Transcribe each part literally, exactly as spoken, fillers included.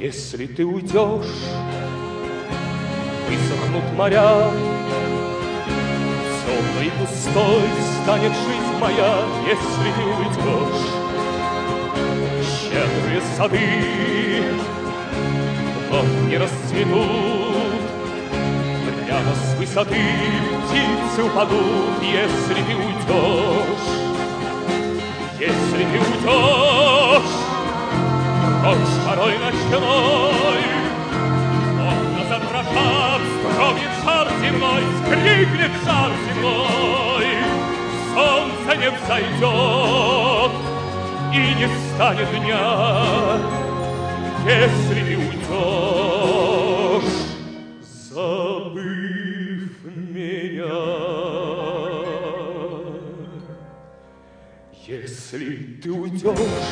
Если ты уйдешь, высохнут моря, темной и пустой станет жизнь моя. Если ты уйдешь, щедрые сады вновь не расцветут, прямо с высоты птицы упадут. Если ты уйдешь, если ты уйдешь, прочь порой ночной, окна задрожат, вздрогнет шар земной, скрикнет шар земной, солнце не взойдет и не станет дня, если ты уйдешь, забыв меня. Если ты уйдешь,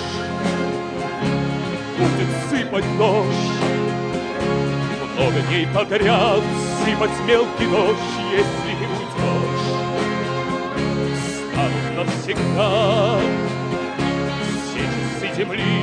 будет сыпать дождь, много дней подряд сыпать мелкий дождь. Если ты уйдешь, станут навсегда все часы земли,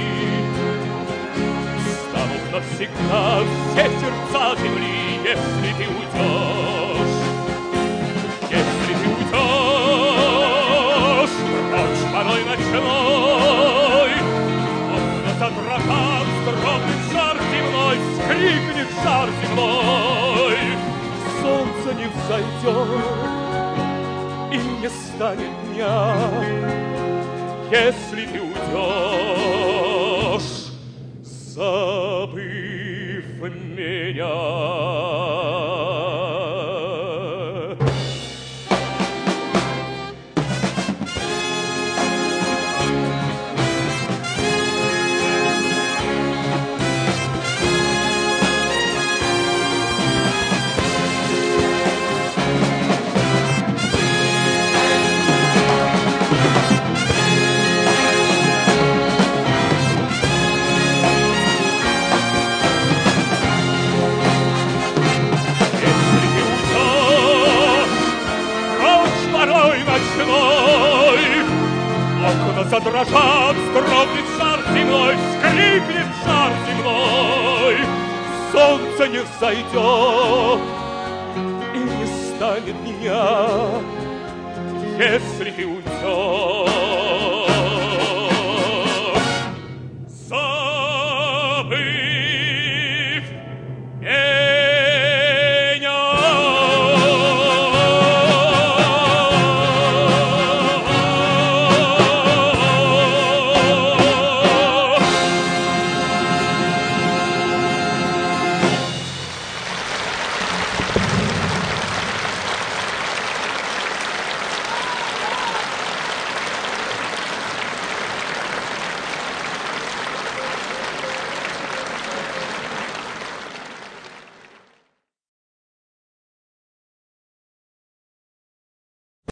станут навсегда все сердца земли. Если ты уйдешь, если ты уйдешь, прочь порой ночной, окна задрожат, вздрогнет шар земной, скрикнет шар земной, солнце не взойдет и не станет дня, если ты уйдешь, забыв меня. Окна задрожат, вздрогнет шар земной, скрипнет шар земной, солнце не взойдет и не станет дня, если ты уйдешь.